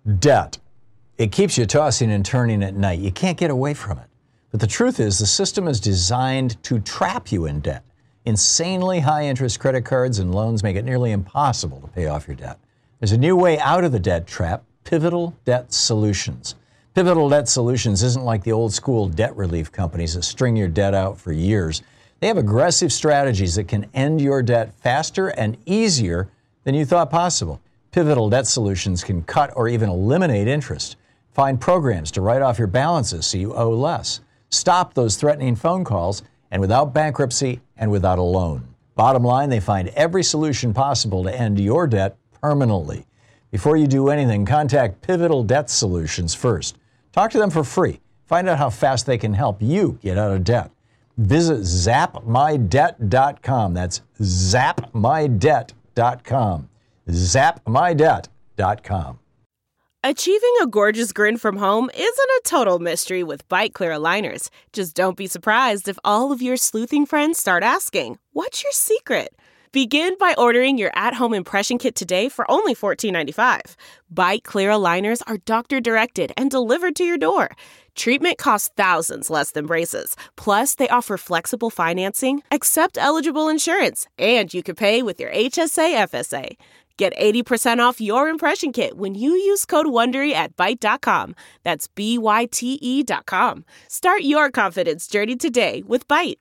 Debt. It keeps you tossing and turning at night. You can't get away from it. But the truth is, the system is designed to trap you in debt. Insanely high interest credit cards and loans make it nearly impossible to pay off your debt. There's a new way out of the debt trap: Pivotal Debt Solutions. Pivotal Debt Solutions isn't like the old school debt relief companies that string your debt out for years. They have aggressive strategies that can end your debt faster and easier than you thought possible. Pivotal Debt Solutions can cut or even eliminate interest. Find programs to write off your balances so you owe less. Stop those threatening phone calls, and without bankruptcy and without a loan. Bottom line, they find every solution possible to end your debt permanently. Before you do anything, contact Pivotal Debt Solutions first. Talk to them for free. Find out how fast they can help you get out of debt. Visit zapmydebt.com. That's zapmydebt.com. zapmydebt.com. Achieving a gorgeous grin from home isn't a total mystery with Byte Clear aligners. Just don't be surprised if all of your sleuthing friends start asking, "What's your secret?" Begin by ordering your at-home impression kit today for only $14.95. Byte Clear aligners are doctor-directed and delivered to your door. Treatment costs thousands less than braces. Plus, they offer flexible financing, accept eligible insurance, and you can pay with your HSA FSA. Get 80% off your impression kit when you use code WONDERY at Byte.com. That's BYTE.com. Start your confidence journey today with Byte.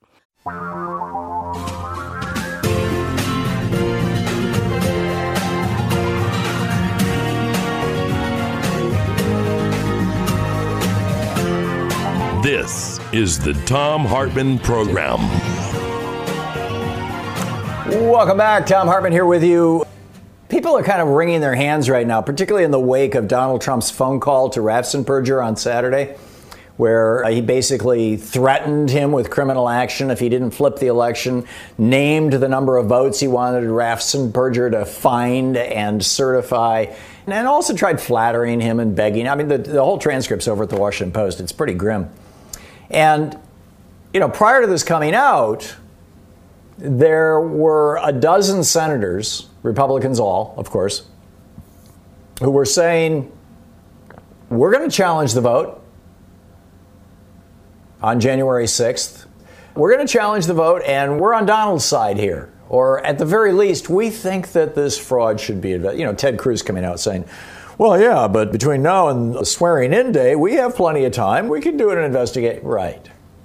This is the Thom Hartmann Program. Welcome back. Thom Hartmann here with you. People are kind of wringing their hands right now, particularly in the wake of Donald Trump's phone call to Raffensperger on Saturday, where he basically threatened him with criminal action if he didn't flip the election, named the number of votes he wanted Raffensperger to find and certify, and also tried flattering him and begging. I mean, the whole transcript's over at the Washington Post. It's pretty grim. And, prior to this coming out, there were a dozen senators, Republicans all, of course, who were saying, we're going to challenge the vote on January 6th. We're going to challenge the vote, and we're on Donald's side here. Or at the very least, we think that this fraud should be, Ted Cruz coming out saying, well, yeah, but between now and the swearing-in day, we have plenty of time. We can do an investigation. Right.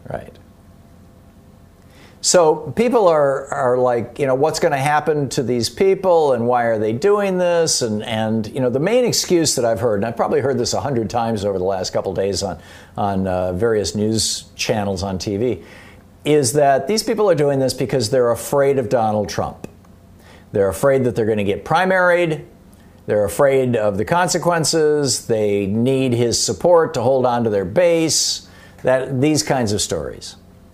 So people are like, what's going to happen to these people and why are they doing this? And the main excuse that I've heard, and I've probably heard this 100 times over the last couple of days on various news channels on TV, is that these people are doing this because they're afraid of Donald Trump. They're afraid that they're going to get primaried. They're afraid of the consequences. They need his support to hold on to their base. These kinds of stories.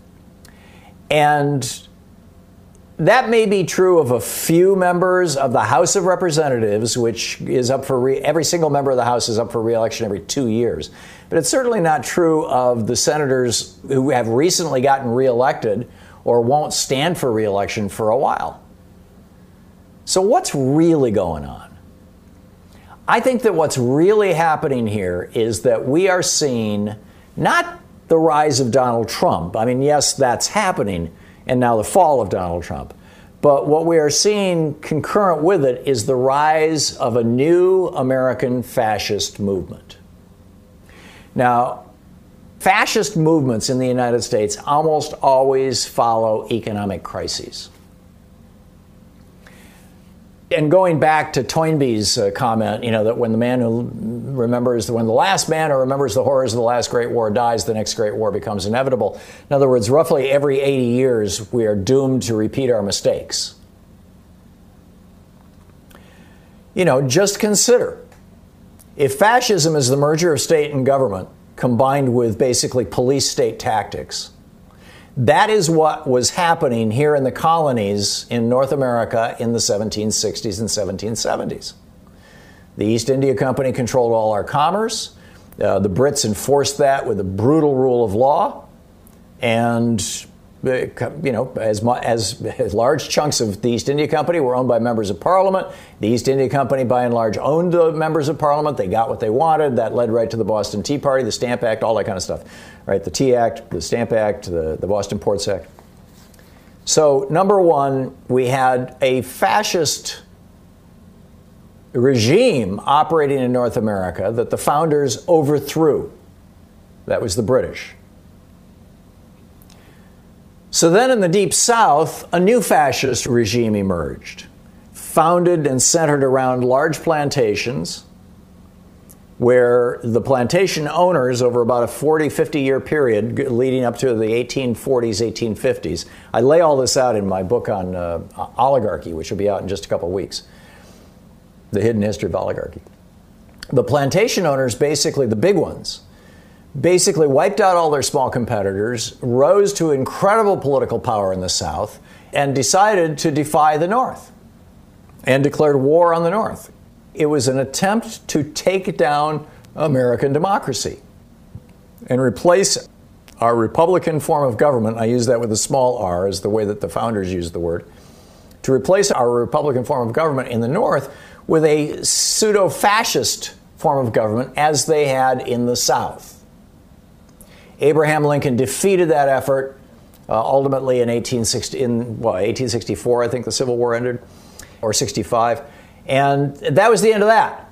And that may be true of a few members of the House of Representatives, which is up for every single member of the House is up for re-election every 2 years. But it's certainly not true of the senators who have recently gotten re-elected or won't stand for re-election for a while. So what's really going on? I think that what's really happening here is that we are seeing not the rise of Donald Trump. I mean, yes, that's happening, and now the fall of Donald Trump. But what we are seeing concurrent with it is the rise of a new American fascist movement. Now, fascist movements in the United States almost always follow economic crises. And going back to Toynbee's comment, that when the last man who remembers the horrors of the last Great War dies, the next Great War becomes inevitable. In other words, roughly every 80 years, we are doomed to repeat our mistakes. Just consider, if fascism is the merger of state and government combined with basically police state tactics, that is what was happening here in the colonies in North America in the 1760s and 1770s. The East India Company controlled all our commerce. The Brits enforced that with a brutal rule of law. And as large chunks of the East India Company were owned by members of Parliament. The East India Company, by and large, owned the members of Parliament. They got what they wanted. That led right to the Boston Tea Party, the Stamp Act, all that kind of stuff. Right? The Tea Act, the Stamp Act, the Boston Ports Act. So, number one, we had a fascist regime operating in North America that the founders overthrew. That was the British. So then in the Deep South, a new fascist regime emerged, founded and centered around large plantations, where the plantation owners, over about a 40, 50-year period leading up to the 1840s, 1850s, I lay all this out in my book on oligarchy, which will be out in just a couple of weeks, The Hidden History of Oligarchy. The plantation owners, basically the big ones, basically wiped out all their small competitors, rose to incredible political power in the South, and decided to defy the North and declared war on the North. It was an attempt to take down American democracy and replace our Republican form of government. I use that with a small r, as the way that the founders used the word, to replace our Republican form of government in the North with a pseudo-fascist form of government as they had in the South. Abraham Lincoln defeated that effort ultimately in 1864, I think the Civil War ended, or 65. And that was the end of that.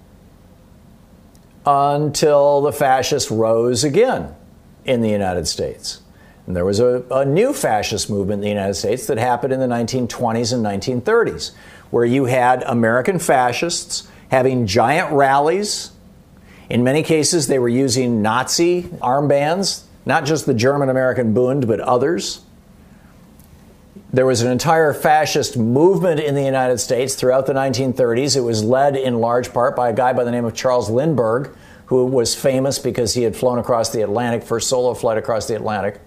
Until the fascists rose again in the United States. And there was a new fascist movement in the United States that happened in the 1920s and 1930s, where you had American fascists having giant rallies. In many cases, they were using Nazi armbands, not just the German-American Bund, but others. There was an entire fascist movement in the United States throughout the 1930s. It was led in large part by a guy by the name of Charles Lindbergh, who was famous because he had flown across the Atlantic, first solo flight across the Atlantic.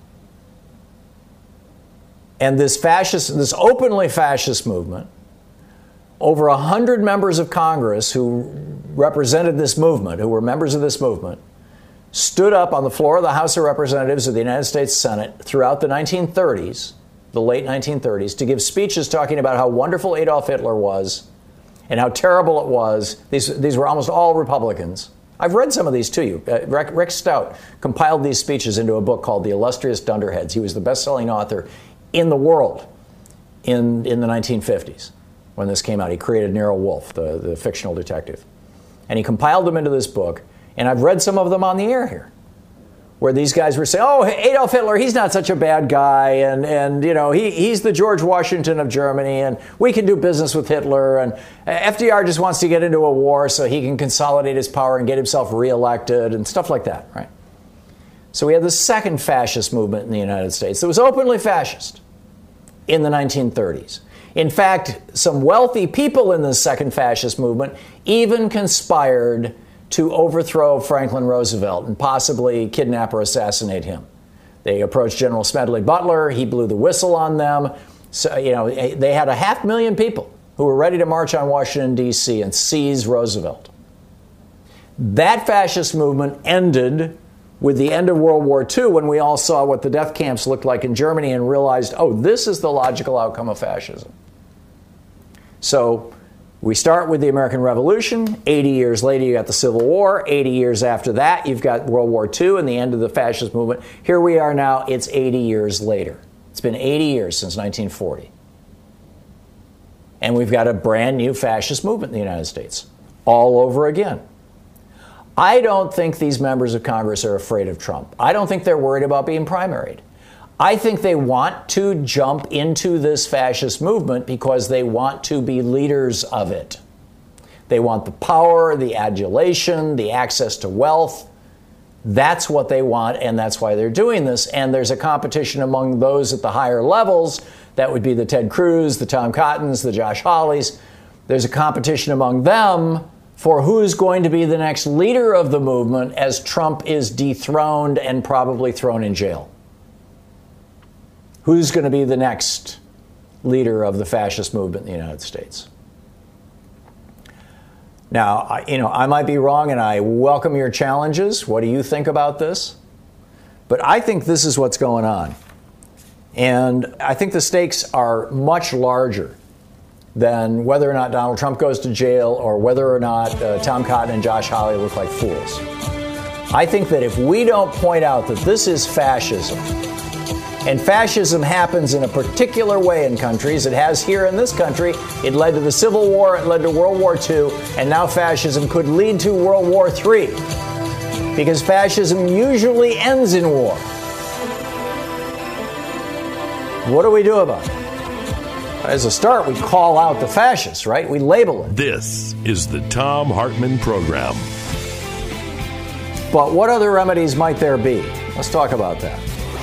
And this openly fascist movement, over 100 members of Congress who represented this movement, who were members of this movement, stood up on the floor of the House of Representatives of the United States Senate throughout the 1930s, the late 1930s, to give speeches talking about how wonderful Adolf Hitler was and how terrible it was. These were almost all Republicans. I've read some of these to you. Rick Stout compiled these speeches into a book called The Illustrious Dunderheads. He was the best-selling author in the world in the 1950s. When this came out, he created Nero Wolfe, the fictional detective. And he compiled them into this book, and I've read some of them on the air here, where these guys were saying, oh, Adolf Hitler, he's not such a bad guy, and you know, he's the George Washington of Germany, and we can do business with Hitler, and FDR just wants to get into a war so he can consolidate his power and get himself reelected, and stuff like that, right? So we had the second fascist movement in the United States that was openly fascist in the 1930s. In fact, some wealthy people in the second fascist movement even conspired to overthrow Franklin Roosevelt and possibly kidnap or assassinate him. They approached General Smedley Butler. He blew the whistle on them. So, you know, they had 500,000 people who were ready to march on Washington, D.C. and seize Roosevelt. That fascist movement ended with the end of World War II, when we all saw what the death camps looked like in Germany and realized, oh, this is the logical outcome of fascism. So we start with the American Revolution. 80 years later, you got the Civil War. 80 years after that, you've got World War II and the end of the fascist movement. Here we are now, it's 80 years later. It's been 80 years since 1940. And we've got a brand new fascist movement in the United States, all over again. I don't think these members of Congress are afraid of Trump. I don't think they're worried about being primaried. I think they want to jump into this fascist movement because they want to be leaders of it. They want the power, the adulation, the access to wealth. That's what they want, and that's why they're doing this. And there's a competition among those at the higher levels. That would be the Ted Cruz, the Tom Cottons, the Josh Hawleys. There's a competition among them for who's going to be the next leader of the movement as Trump is dethroned and probably thrown in jail. Who's going to be the next leader of the fascist movement in the United States? Now, I might be wrong, and I welcome your challenges. What do you think about this? But I think this is what's going on. And I think the stakes are much larger than whether or not Donald Trump goes to jail or whether or not Tom Cotton and Josh Hawley look like fools. I think that if we don't point out that this is fascism, and fascism happens in a particular way in countries, it has here in this country, it led to the Civil War, it led to World War II, and now fascism could lead to World War III, because fascism usually ends in war. What do we do about it? As a start, we call out the fascists, right? We label it. This is the Thom Hartmann Program. But what other remedies might there be? Let's talk about that.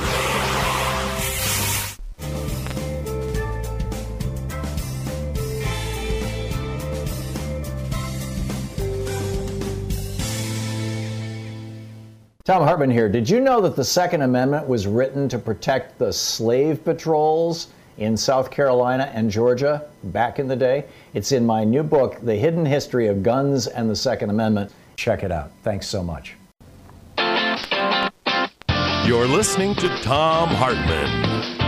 Thom Hartmann here. Did you know that the Second Amendment was written to protect the slave patrols in South Carolina and Georgia back in the day? It's in my new book, The Hidden History of Guns and the Second Amendment. Check it out. Thanks so much. You're listening to Thom Hartmann.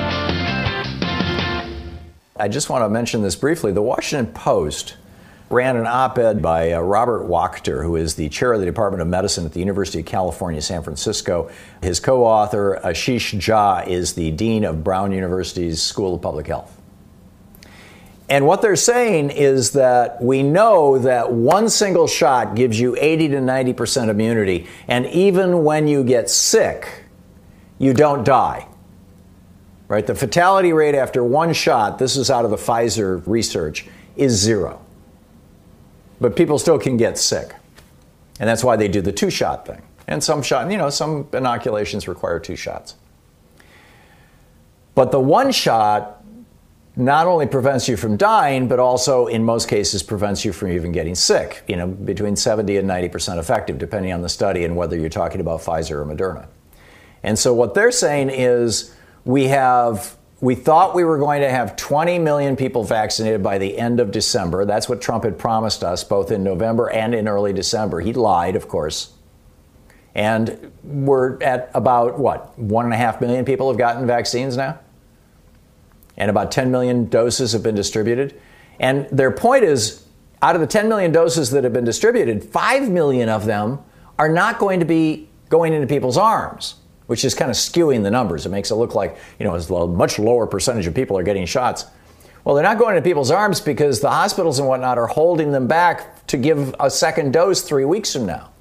I just want to mention this briefly. The Washington Post ran an op-ed by Robert Wachter, who is the chair of the Department of Medicine at the University of California, San Francisco. His co-author, Ashish Jha, is the dean of Brown University's School of Public Health. And what they're saying is that we know that one single shot gives you 80 to 90% immunity, and even when you get sick, you don't die. Right? The fatality rate after one shot, this is out of the Pfizer research, is 0. But people still can get sick. And that's why they do the 2-shot thing. And some inoculations require 2 shots. But the 1 shot not only prevents you from dying, but also in most cases prevents you from even getting sick. Between 70 and 90% effective, depending on the study and whether you're talking about Pfizer or Moderna. And so what they're saying is we thought we were going to have 20 million people vaccinated by the end of December. That's what Trump had promised us, both in November and in early December. He lied, of course. And we're at about, 1.5 million people have gotten vaccines now? And about 10 million doses have been distributed. And their point is, out of the 10 million doses that have been distributed, 5 million of them are not going to be going into people's arms, which is kind of skewing the numbers. It makes it look like, a much lower percentage of people are getting shots. Well, they're not going into people's arms because the hospitals and whatnot are holding them back to give a second dose 3 weeks from now.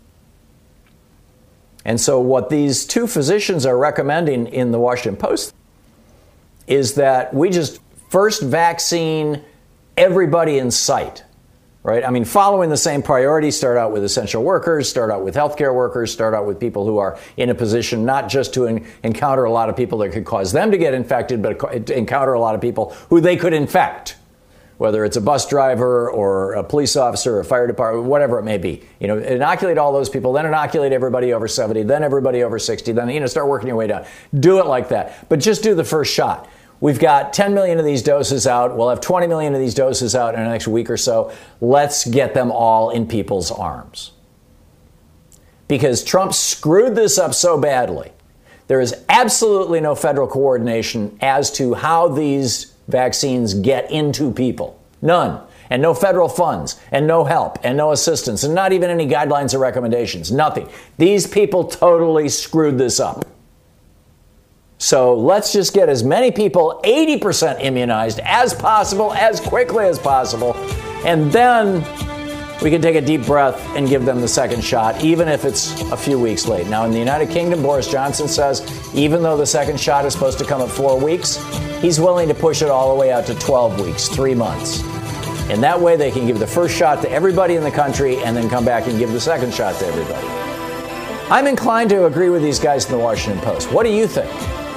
And so what these 2 physicians are recommending in the Washington Post is that we just first vaccine everybody in sight. Right? I mean, following the same priorities, start out with essential workers, start out with healthcare workers, start out with people who are in a position not just to encounter a lot of people that could cause them to get infected, but encounter a lot of people who they could infect, whether it's a bus driver or a police officer or a fire department, whatever it may be. Inoculate all those people, then inoculate everybody over 70, then everybody over 60, then, start working your way down. Do it like that. But just do the first shot. We've got 10 million of these doses out. We'll have 20 million of these doses out in the next week or so. Let's get them all in people's arms. Because Trump screwed this up so badly. There is absolutely no federal coordination as to how these vaccines get into people. None. And no federal funds, and no help, and no assistance, and not even any guidelines or recommendations. Nothing. These people totally screwed this up. So let's just get as many people 80% immunized as possible, as quickly as possible, and then we can take a deep breath and give them the second shot, even if it's a few weeks late. Now, in the United Kingdom, Boris Johnson says even though the second shot is supposed to come at 4 weeks, he's willing to push it all the way out to 12 weeks, 3 months. And that way they can give the first shot to everybody in the country and then come back and give the second shot to everybody. I'm inclined to agree with these guys in the Washington Post. What do you think?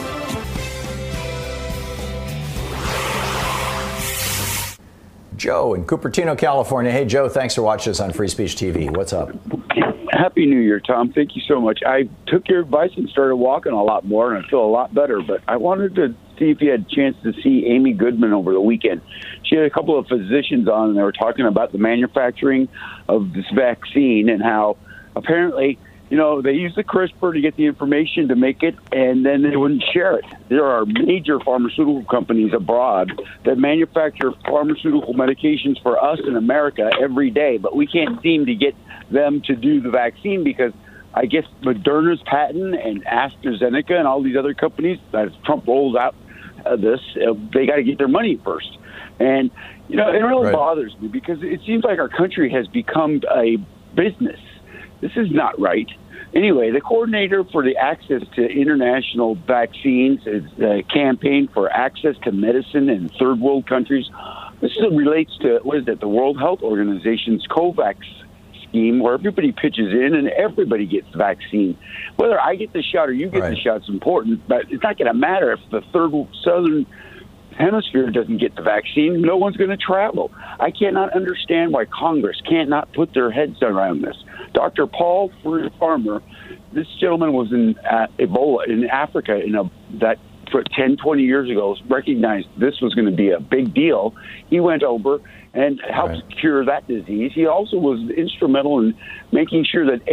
Joe in Cupertino, California. Hey, Joe, thanks for watching us on Free Speech TV. What's up? Happy New Year, Tom. Thank you so much. I took your advice and started walking a lot more, and I feel a lot better. But I wanted to see if you had a chance to see Amy Goodman over the weekend. She had a couple of physicians on, and they were talking about the manufacturing of this vaccine and how apparently they use the CRISPR to get the information to make it, and then they wouldn't share it. There are major pharmaceutical companies abroad that manufacture pharmaceutical medications for us in America every day, but we can't seem to get them to do the vaccine because I guess Moderna's patent and AstraZeneca and all these other companies, as Trump rolls out this, they got to get their money first. And, it really bothers me because it seems like our country has become a business. This is not right. Anyway, the coordinator for the Access to International Vaccines is the campaign for access to medicine in third world countries. This relates to, the World Health Organization's COVAX scheme, where everybody pitches in and everybody gets the vaccine. Whether I get the shot or you get the shot is important, but it's not going to matter if the southern hemisphere doesn't get the vaccine. No one's going to travel. I cannot understand why Congress cannot put their heads around this. Dr. Paul Farmer, this gentleman was in Ebola in Africa that 10, 20 years ago, recognized this was going to be a big deal. He went over and helped cure that disease. He also was instrumental in making sure that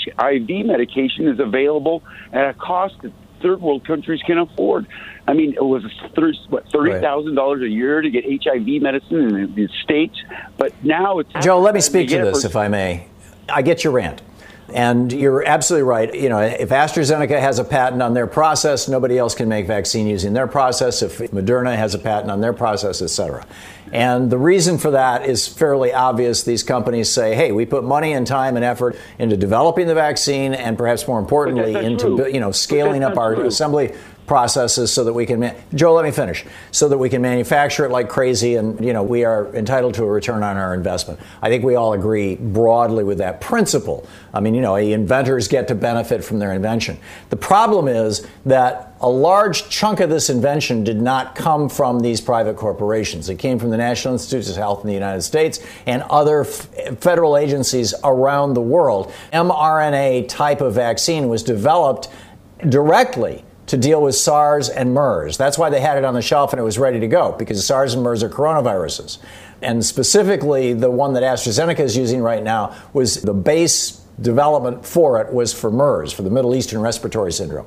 HIV medication is available at a cost that third world countries can afford. I mean, it was $30,000 a year to get HIV medicine in the States, but now it's... Joe, let me speak to this, if I may. I get your rant. And you're absolutely right. If AstraZeneca has a patent on their process, nobody else can make vaccine using their process. If Moderna has a patent on their process, et cetera. And the reason for that is fairly obvious. These companies say, hey, we put money and time and effort into developing the vaccine and perhaps more importantly into scaling up our assembly processes so that we can, Joe, let me finish, so that we can manufacture it like crazy and, we are entitled to a return on our investment. I think we all agree broadly with that principle. I mean, inventors get to benefit from their invention. The problem is that a large chunk of this invention did not come from these private corporations. It came from the National Institutes of Health in the United States and other federal agencies around the world. mRNA type of vaccine was developed directly to deal with SARS and MERS. That's why they had it on the shelf and it was ready to go, because SARS and MERS are coronaviruses. And specifically, the one that AstraZeneca is using right now was the base development for it was for MERS, for the Middle Eastern Respiratory Syndrome.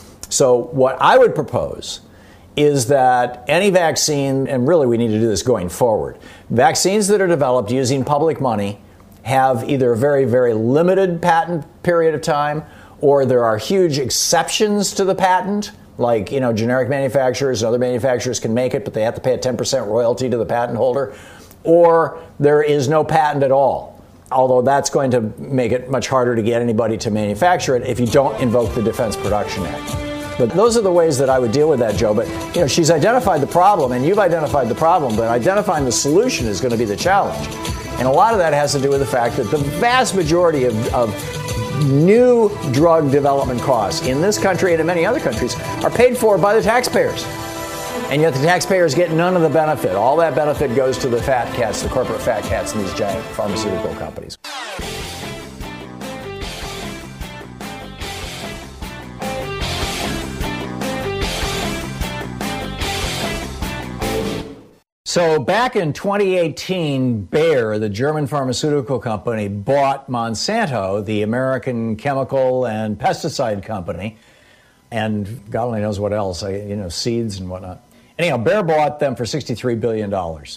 So what I would propose is that any vaccine, and really we need to do this going forward, vaccines that are developed using public money have either a very, very limited patent period of time, or there are huge exceptions to the patent, like, generic manufacturers and other manufacturers can make it, but they have to pay a 10% royalty to the patent holder, or there is no patent at all, although that's going to make it much harder to get anybody to manufacture it if you don't invoke the Defense Production Act. But those are the ways that I would deal with that, Joe. But, she's identified the problem, and you've identified the problem, but identifying the solution is going to be the challenge. And a lot of that has to do with the fact that the vast majority of new drug development costs in this country and in many other countries are paid for by the taxpayers. And yet the taxpayers get none of the benefit. All that benefit goes to the fat cats, the corporate fat cats in these giant pharmaceutical companies. So back in 2018, Bayer, the German pharmaceutical company, bought Monsanto, the American chemical and pesticide company, and God only knows what else, seeds and whatnot. Anyhow, Bayer bought them for $63 billion.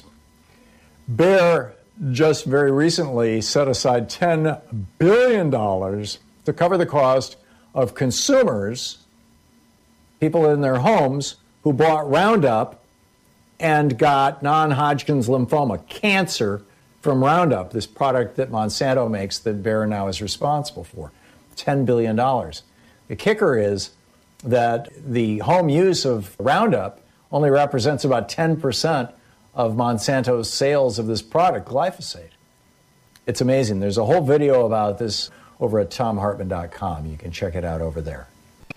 Bayer just very recently set aside $10 billion to cover the cost of consumers, people in their homes, who bought Roundup and got non-Hodgkin's lymphoma, cancer, from Roundup, this product that Monsanto makes that Bayer now is responsible for. $10 billion. The kicker is that the home use of Roundup only represents about 10% of Monsanto's sales of this product, glyphosate. It's amazing. There's a whole video about this over at TomHartman.com. You can check it out over there.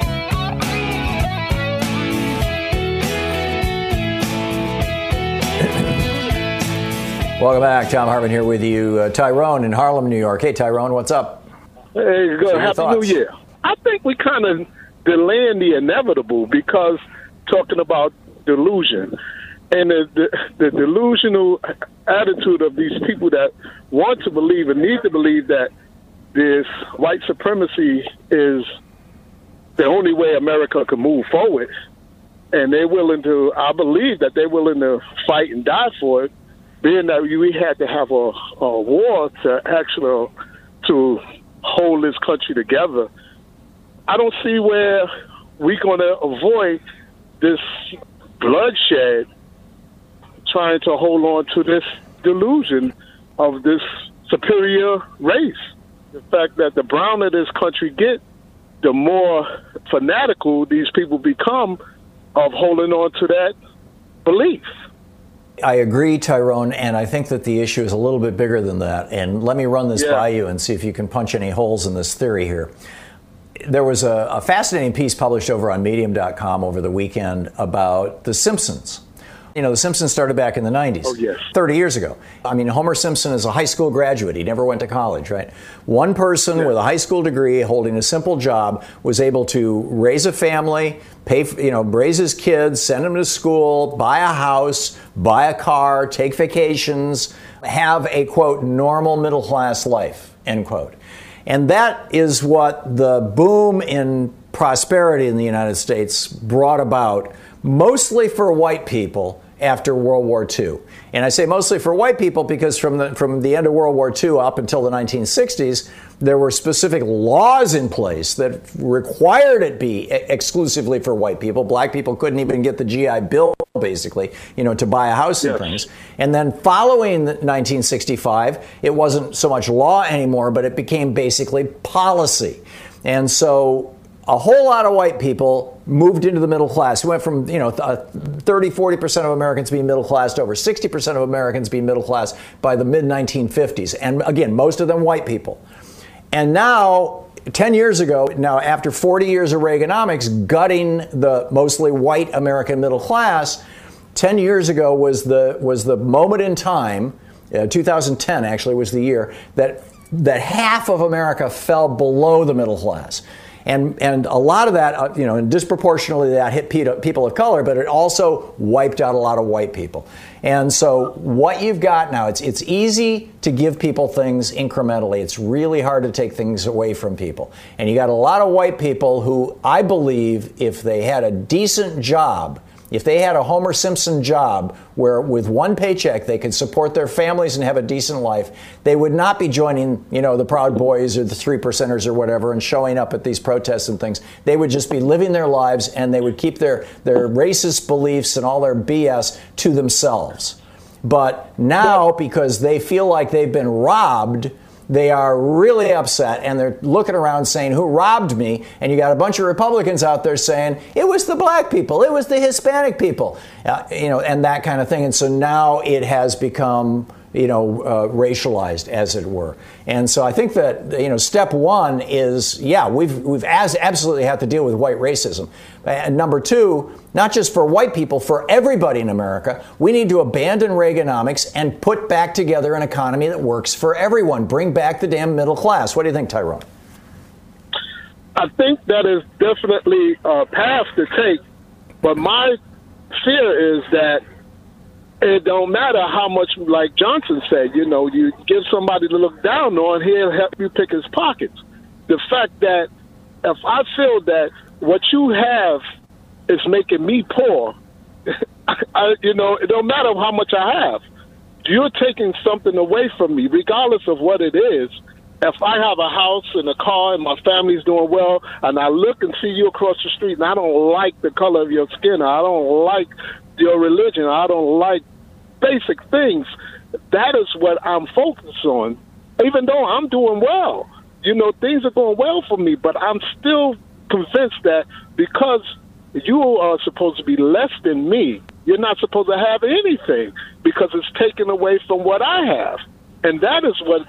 Welcome back. Tom Hartman here with you. Tyrone in Harlem, New York. Hey, Tyrone, what's up? Hey, good. Happy New Year. I think we kind of delaying the inevitable because talking about delusion and the delusional attitude of these people that want to believe and need to believe that this white supremacy is the only way America can move forward. And they're willing to, I believe that they're willing to fight and die for it, being that we had to have a war to actually to hold this country together. I don't see where we're going to avoid this bloodshed trying to hold on to this delusion of this superior race. The fact that the browner this country get, the more fanatical these people become of holding on to that belief. I agree, Tyrone, and I think that the issue is a little bit bigger than that. And let me run this by you and see if you can punch any holes in this theory here. There was a fascinating piece published over on Medium.com over the weekend about The Simpsons. You know, The Simpsons started back in the 90s, 30 years ago. I mean, Homer Simpson is a high school graduate. He never went to college, right? One person with a high school degree holding a simple job was able to raise a family, raise his kids, send them to school, buy a house, buy a car, take vacations, have a, quote, normal middle class life, end quote. And that is what the boom in prosperity in the United States brought about, mostly for white people after World War II. And I say mostly for white people because from the end of World War II up until the 1960s, there were specific laws in place that required it be exclusively for white people. Black people couldn't even get the GI Bill, basically, to buy a house and things. And then following 1965, it wasn't so much law anymore, but it became basically policy. And so a whole lot of white people moved into the middle class. It went from 30-40% of Americans being middle class to over 60% of Americans being middle class by the mid-1950s. And again, most of them white people. And now, 10 years ago, after 40 years of Reaganomics gutting the mostly white American middle class, 10 years ago was the moment in time, 2010 actually was the year, that half of America fell below the middle class. And a lot of that, and disproportionately that hit people of color, but it also wiped out a lot of white people. And so what you've got now, it's easy to give people things incrementally. It's really hard to take things away from people. And you got a lot of white people who, I believe, if they had a decent job, if they had a Homer Simpson job where with one paycheck they could support their families and have a decent life, they would not be joining, the Proud Boys or the 3%ers or whatever and showing up at these protests and things. They would just be living their lives and they would keep their racist beliefs and all their BS to themselves. But now, because they feel like they've been robbed, they are really upset, and they're looking around saying, who robbed me? And you got a bunch of Republicans out there saying, it was the black people, it was the Hispanic people, and that kind of thing. And so now it has become, racialized, as it were. And so I think that, step one is, we've absolutely have to deal with white racism. And number two, not just for white people, for everybody in America, we need to abandon Reaganomics and put back together an economy that works for everyone. Bring back the damn middle class. What do you think, Tyrone? I think that is definitely a path to take. But my fear is that it don't matter how much, like Johnson said, you give somebody to look down on, he'll help you pick his pockets. The fact that if I feel that what you have is making me poor, it don't matter how much I have. You're taking something away from me, regardless of what it is. If I have a house and a car and my family's doing well, and I look and see you across the street and I don't like the color of your skin, I don't like your religion, I don't like basic things, that is what I'm focused on. Even though I'm doing well, things are going well for me, but I'm still convinced that because you are supposed to be less than me, you're not supposed to have anything because it's taken away from what I have. And that is what,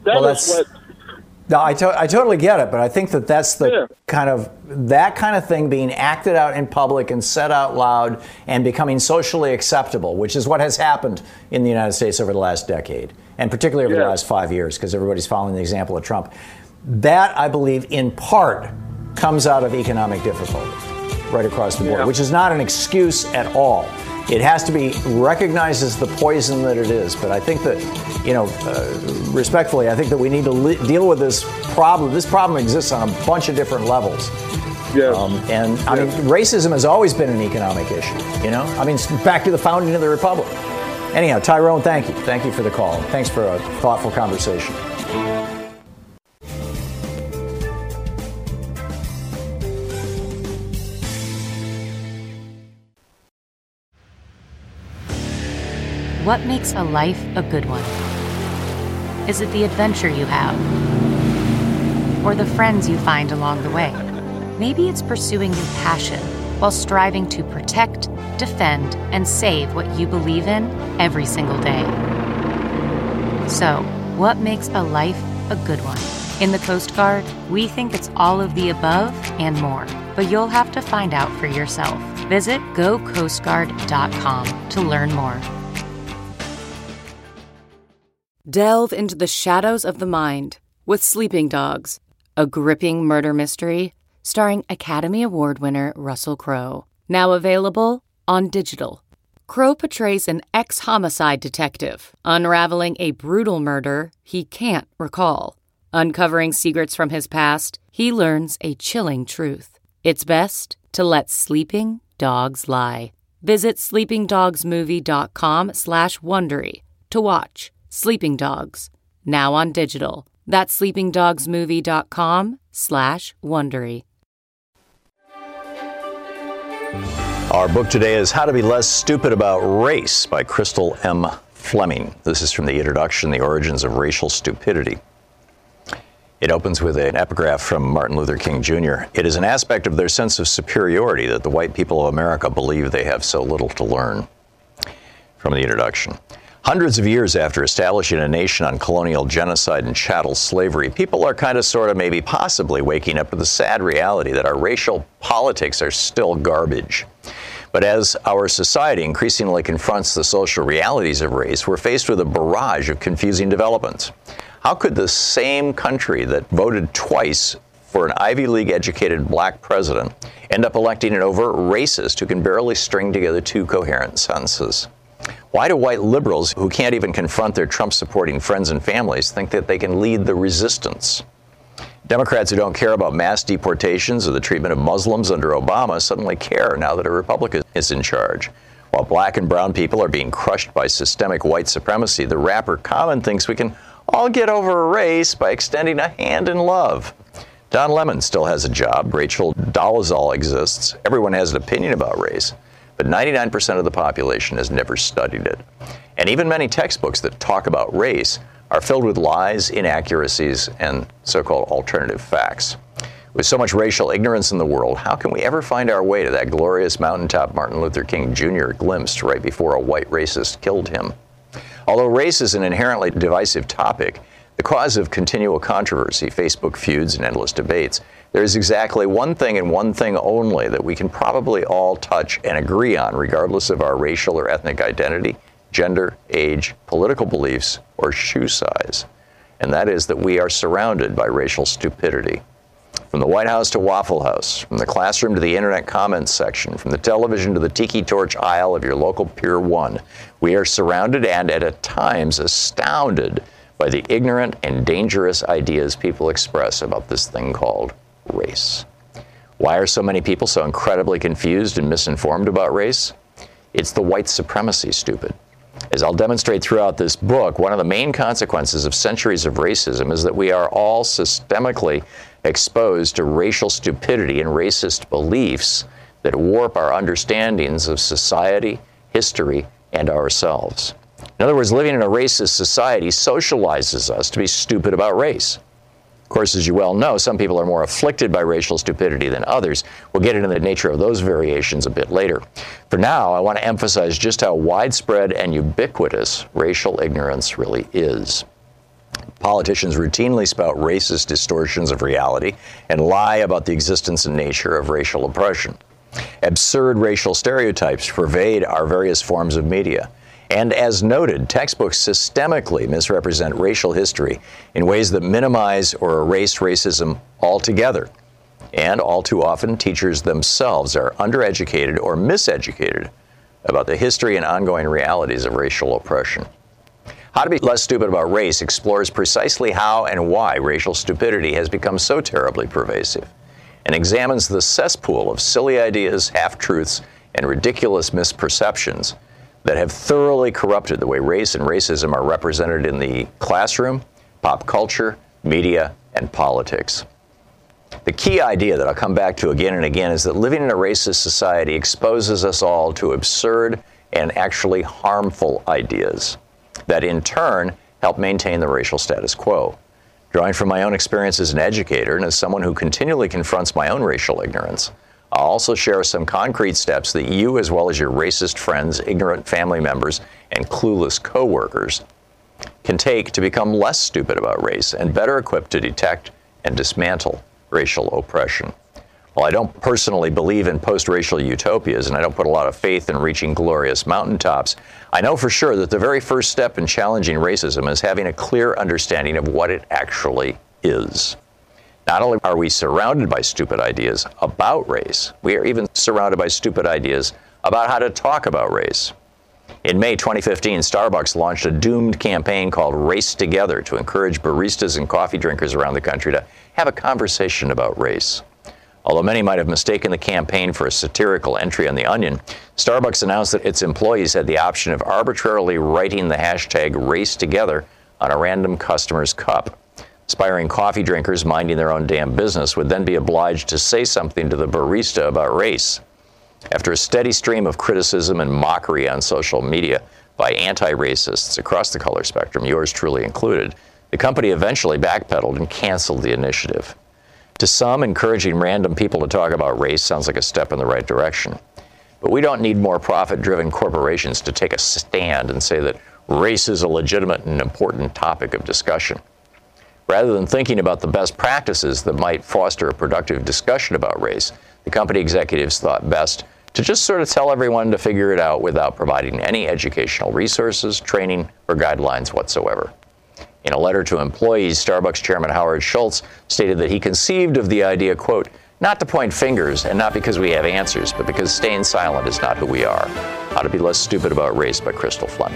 No, I totally get it, but I think that's the kind of thing being acted out in public and said out loud and becoming socially acceptable, which is what has happened in the United States over the last decade, and particularly over the last 5 years, because everybody's following the example of Trump. That, I believe, in part, comes out of economic difficulty. right across the board, Yeah. which is not an excuse at all. It has to be recognized as the poison that it is. But I think that, respectfully, I think that we need to deal with this problem. This problem exists on a bunch of different levels. Yeah. I mean, racism has always been an economic issue, I mean, back to the founding of the Republic. Anyhow, Tyrone, thank you. Thank you for the call. Thanks for a thoughtful conversation. What makes a life a good one? Is it the adventure you have? Or the friends you find along the way? Maybe it's pursuing your passion while striving to protect, defend, and save what you believe in every single day. So, what makes a life a good one? In the Coast Guard, we think it's all of the above and more, but you'll have to find out for yourself. Visit gocoastguard.com to learn more. Delve into the shadows of the mind with Sleeping Dogs, a gripping murder mystery starring Academy Award winner Russell Crowe. Now available on digital. Crowe portrays an ex-homicide detective unraveling a brutal murder he can't recall. Uncovering secrets from his past, he learns a chilling truth. It's best to let sleeping dogs lie. Visit sleepingdogsmovie.com/Wondery to watch Sleeping Dogs, now on digital. That's sleepingdogsmovie.com/Wondery. Our book today is How to Be Less Stupid About Race by Crystal M. Fleming. This is from the introduction, The Origins of Racial Stupidity. It opens with an epigraph from Martin Luther King Jr. It is an aspect of their sense of superiority that the white people of America believe they have so little to learn. From the introduction. Hundreds of years after establishing a nation on colonial genocide and chattel slavery, people are kind of, sort of, maybe possibly waking up to the sad reality that our racial politics are still garbage. But as our society increasingly confronts the social realities of race, we're faced with a barrage of confusing developments. How could the same country that voted twice for an Ivy League educated black president end up electing an overt racist who can barely string together two coherent sentences? Why do white liberals who can't even confront their Trump-supporting friends and families think that they can lead the resistance? Democrats who don't care about mass deportations or the treatment of Muslims under Obama suddenly care now that a Republican is in charge. While black and brown people are being crushed by systemic white supremacy, the rapper Common thinks we can all get over a race by extending a hand in love. Don Lemon still has a job. Rachel Dolezal exists. Everyone has an opinion about race. But 99% of the population has never studied it. And even many textbooks that talk about race are filled with lies, inaccuracies, and so-called alternative facts. With so much racial ignorance in the world, how can we ever find our way to that glorious mountaintop Martin Luther King Jr. glimpsed right before a white racist killed him? Although race is an inherently divisive topic, the cause of continual controversy, Facebook feuds, and endless debates, there is exactly one thing and one thing only that we can probably all touch and agree on, regardless of our racial or ethnic identity, gender, age, political beliefs, or shoe size. And that is that we are surrounded by racial stupidity. From the White House to Waffle House, from the classroom to the internet comments section, from the television to the tiki torch aisle of your local Pier 1, we are surrounded and at times astounded by the ignorant and dangerous ideas people express about this thing called race. Why are so many people so incredibly confused and misinformed about race? It's the white supremacy, stupid. As I'll demonstrate throughout this book, one of the main consequences of centuries of racism is that we are all systemically exposed to racial stupidity and racist beliefs that warp our understandings of society, history, and ourselves. In other words, living in a racist society socializes us to be stupid about race. Of course, as you well know, some people are more afflicted by racial stupidity than others. We'll get into the nature of those variations a bit later. For now, I want to emphasize just how widespread and ubiquitous racial ignorance really is. Politicians routinely spout racist distortions of reality and lie about the existence and nature of racial oppression. Absurd racial stereotypes pervade our various forms of media. And as noted, textbooks systemically misrepresent racial history in ways that minimize or erase racism altogether. And all too often, teachers themselves are undereducated or miseducated about the history and ongoing realities of racial oppression. How to Be Less Stupid About Race explores precisely how and why racial stupidity has become so terribly pervasive, and examines the cesspool of silly ideas, half-truths, and ridiculous misperceptions that have thoroughly corrupted the way race and racism are represented in the classroom, pop culture, media, and politics. The key idea that I'll come back to again and again is that living in a racist society exposes us all to absurd and actually harmful ideas that in turn help maintain the racial status quo. Drawing from my own experience as an educator and as someone who continually confronts my own racial ignorance, I'll also share some concrete steps that you, as well as your racist friends, ignorant family members, and clueless coworkers, can take to become less stupid about race and better equipped to detect and dismantle racial oppression. While I don't personally believe in post-racial utopias, and I don't put a lot of faith in reaching glorious mountaintops, I know for sure that the very first step in challenging racism is having a clear understanding of what it actually is. Not only are we surrounded by stupid ideas about race, we are even surrounded by stupid ideas about how to talk about race. In May 2015, Starbucks launched a doomed campaign called Race Together to encourage baristas and coffee drinkers around the country to have a conversation about race. Although many might have mistaken the campaign for a satirical entry on The Onion, Starbucks announced that its employees had the option of arbitrarily writing the hashtag Race Together on a random customer's cup. Aspiring coffee drinkers minding their own damn business would then be obliged to say something to the barista about race. After a steady stream of criticism and mockery on social media by anti-racists across the color spectrum, yours truly included, the company eventually backpedaled and canceled the initiative. To some, encouraging random people to talk about race sounds like a step in the right direction. But we don't need more profit-driven corporations to take a stand and say that race is a legitimate and important topic of discussion. Rather than thinking about the best practices that might foster a productive discussion about race, the company executives thought best to just sort of tell everyone to figure it out without providing any educational resources, training, or guidelines whatsoever. In a letter to employees, Starbucks chairman Howard Schultz stated that he conceived of the idea, quote, not to point fingers and not because we have answers, but because staying silent is not who we are. How to Be Less Stupid About Race by Crystal Fleming.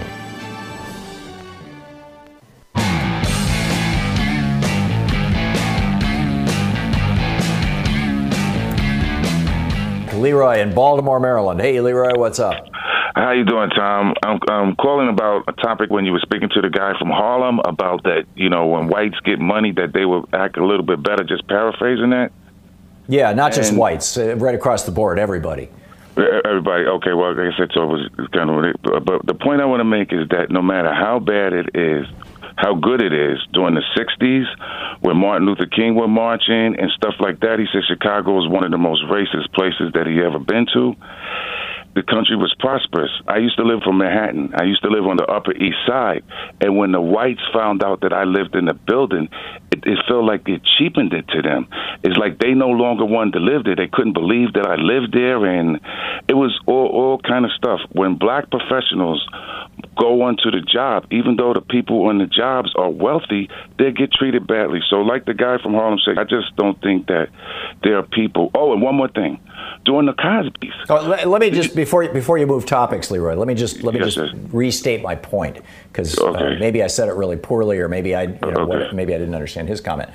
Leroy in Baltimore, Maryland. Hey, Leroy, what's up? How you doing, Tom? I'm calling about a topic when you were speaking to the guy from Harlem about that, you know, when whites get money, that they will act a little bit better, just paraphrasing that. Yeah, not just whites, right across the board, everybody. Everybody, okay, well, like I said, so it was kind of, but the point I want to make is that no matter how bad it is, how good it is, during the 60s, when Martin Luther King was marching and stuff like that, he said Chicago was one of the most racist places that he ever been to. The country was prosperous. I used to live from Manhattan. I used to live on the Upper East Side. And when the whites found out that I lived in the building, it felt like it cheapened it to them. It's like they no longer wanted to live there. They couldn't believe that I lived there. And it was all kind of stuff. When black professionals go onto the job, even though the people on the jobs are wealthy, they get treated badly. So like the guy from Harlem said, I just don't think that there are people. Oh, and one more thing. During the Cosby's. Oh, let me just, before you move topics, Leroy, let me just restate my point, because maybe I said it really poorly, or maybe maybe I didn't understand his comment.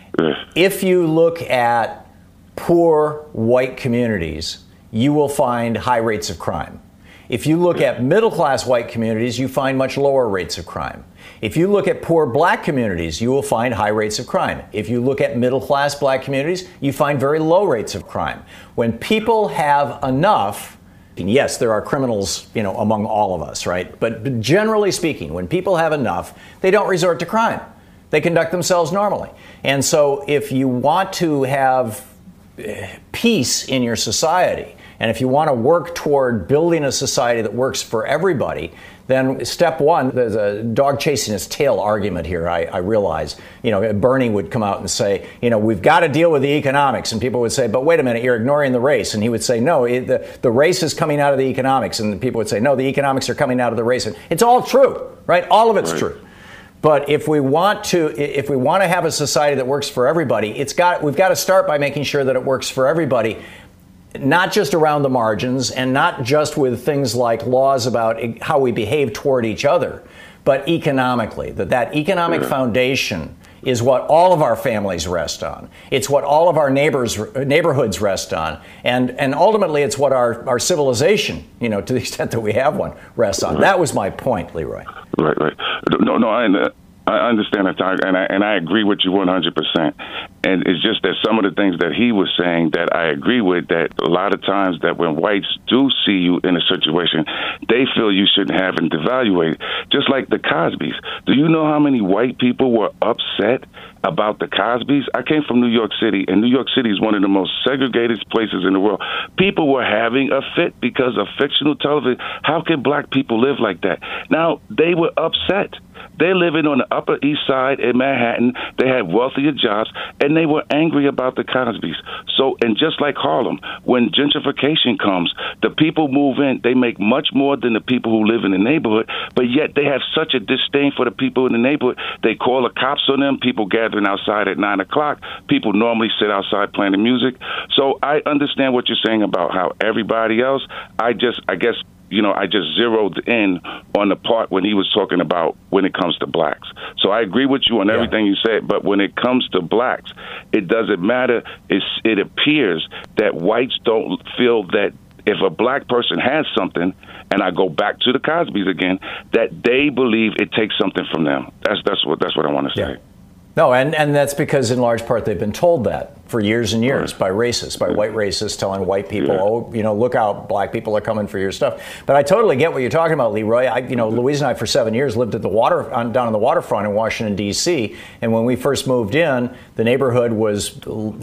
If you look at poor white communities, you will find high rates of crime. If you look at middle-class white communities, you find much lower rates of crime. If you look at poor black communities, you will find high rates of crime. If you look at middle-class black communities, you find very low rates of crime. When people have enough, and yes, there are criminals, among all of us, right? But generally speaking, when people have enough, they don't resort to crime. They conduct themselves normally. And so if you want to have peace in your society, and if you want to work toward building a society that works for everybody, then step one, there's a dog chasing its tail argument here, I realize. Bernie would come out and say, we've got to deal with the economics. And people would say, but wait a minute, you're ignoring the race. And he would say, no, the race is coming out of the economics. And people would say, no, the economics are coming out of the race. And it's all true, right? All of it's true. But if we want to have a society that works for everybody, we've got to start by making sure that it works for everybody, not just around the margins and not just with things like laws about how we behave toward each other, but economically, that economic foundation is what all of our families rest on. It's what all of our neighborhoods rest on. And ultimately, it's what our civilization, to the extent that we have one, rests on. Right. That was my point, Leroy. Right. No, I understand that, and I agree with you 100%. And it's just that some of the things that he was saying that I agree with, that a lot of times that when whites do see you in a situation, they feel you shouldn't have and devaluate. Just like the Cosbys. Do you know how many white people were upset about the Cosbys? I came from New York City, and New York City is one of the most segregated places in the world. People were having a fit because of fictional television. How can black people live like that? Now, they were upset. They're living on the Upper East Side in Manhattan. They had wealthier jobs, and they were angry about the Cosbys. So, and just like Harlem, when gentrification comes, the people move in, they make much more than the people who live in the neighborhood, but yet they have such a disdain for the people in the neighborhood. They call the cops on them, people gathering outside at 9 o'clock. People normally sit outside playing the music. So I understand what you're saying about how everybody else, I just zeroed in on the part when he was talking about when it comes to blacks. So I agree with you on everything you said, but when it comes to blacks, it doesn't matter. It appears that whites don't feel that if a black person has something, and I go back to the Cosbys again, that they believe it takes something from them. That's what I want to say. Yeah. No, and that's because in large part they've been told that for years and years by racists, by white racists telling white people, look out, black people are coming for your stuff. But I totally get what you're talking about, Leroy. Louise and I for 7 years lived at down on the waterfront in Washington, D.C. And when we first moved in, the neighborhood was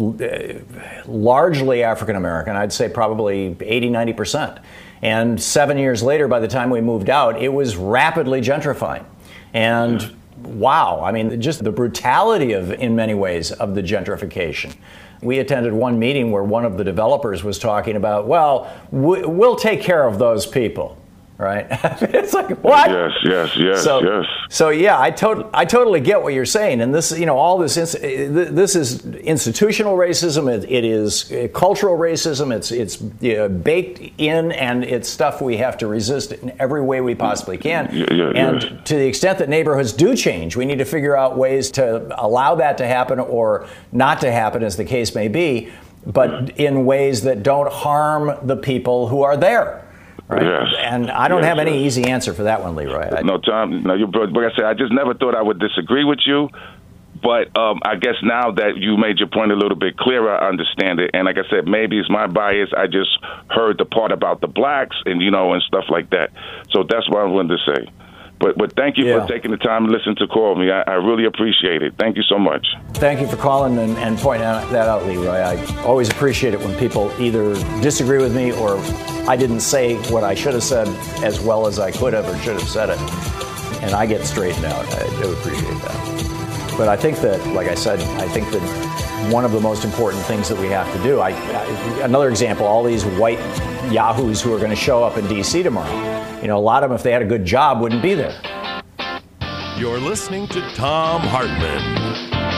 largely African American. I'd say probably 80-90%. And 7 years later, by the time we moved out, it was rapidly gentrifying. And wow, I mean, just the brutality in many ways, of the gentrification. We attended one meeting where one of the developers was talking about, well, we'll take care of those people, right? It's like, what? Yes. So yeah, I totally get what you're saying. And this, this is institutional racism. It is cultural racism. It's baked in, and it's stuff we have to resist in every way we possibly can. And to the extent that neighborhoods do change, we need to figure out ways to allow that to happen or not to happen, as the case may be, but in ways that don't harm the people who are there. Right? Yes. And I don't have any easy answer for that one, Leroy. No, Tom. No, like I said, I just never thought I would disagree with you. But I guess now that you made your point a little bit clearer, I understand it. And like I said, maybe it's my bias. I just heard the part about the blacks and stuff like that. So that's what I wanted to say. But thank you for taking the time to listen to call me. I really appreciate it. Thank you so much. Thank you for calling and pointing that out, Leroy. I always appreciate it when people either disagree with me or I didn't say what I should have said as well as I could have or should have said it. And I get straightened out. I do appreciate that. But I think that, like I said, that one of the most important things that we have to do, another example, all these white yahoos who are going to show up in D.C. tomorrow, a lot of them, if they had a good job, wouldn't be there. You're listening to Thom Hartmann.